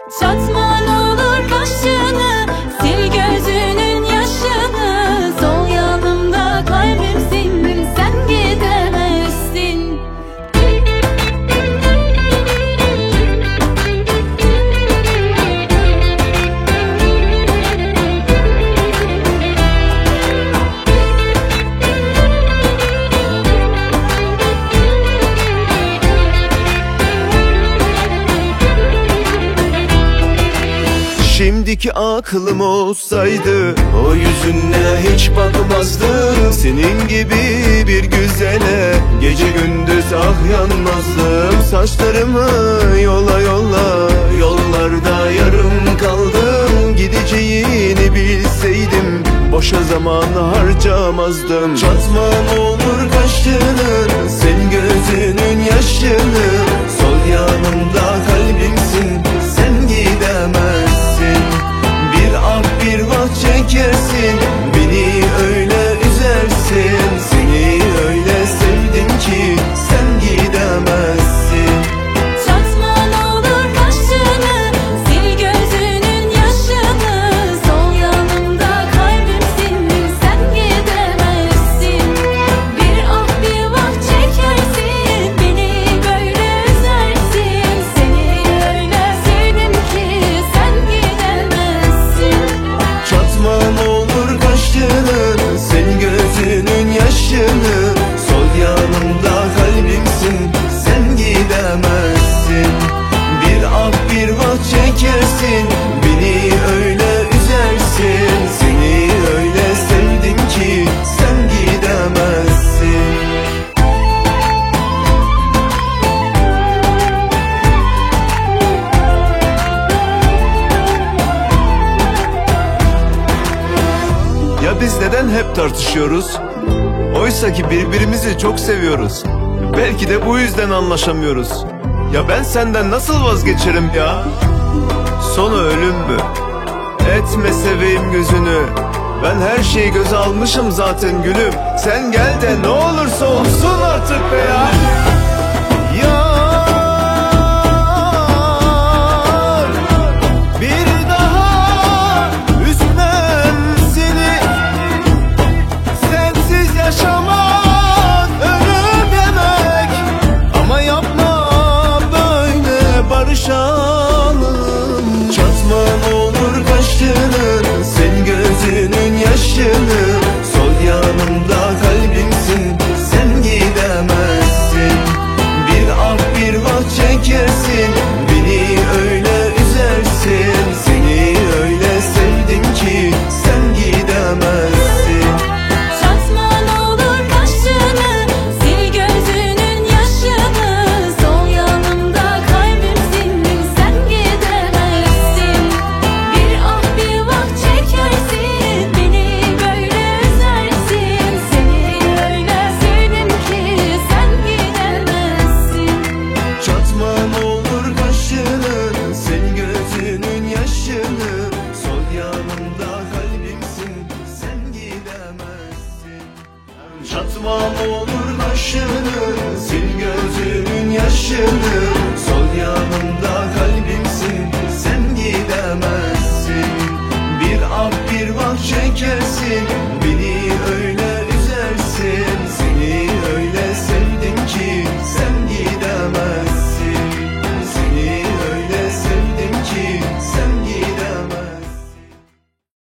Çatma ne olur başını, sil gözünün yaşını. Sol yanımda kalbimsin, sen gidemezsin. Şimdiki aklım olsaydı o yüzüne hiç bakmazdım. Senin gibi bir güzele gece gündüz ah yanmazdım. Saçlarımı yola yola yollarda yarım kaldım. Gideceğini bilseydim boşa zaman harcamazdım. Çatma ne olur kaşını, sil gözünün yaşını. Sol yanımda kalbimsin, sen gidemezsin. Bir ah bir vah çekersin, beni öyle üzersin. Seni öyle sevdim ki sen gidemezsin. Çatma ne olur başını, sil gözünün yaşını. Sol yanımda kalbimsin, sen gidemezsin. Bir ah bir vah çekersin, beni böyle üzersin. Seni öyle sevdim ki sen gidemezsin. Çatma ne olur kaşını, sil gözünün yaşını. Sol yanımda kalbimsin, sen gidemezsin. Bir ah bir vah çekersin, beni öyle üzersin. Seni öyle sevdim ki sen gidemezsin. Ya biz neden hep tartışıyoruz? Oysa ki birbirimizi çok seviyoruz. Belki de bu yüzden anlaşamıyoruz. Ya ben senden nasıl vazgeçerim ya? Sonu ölüm mü? Etme seveyim gözünü. Ben her şeyi göze almışım zaten gülüm. Sen gel de ne olursa olsun artık be ya.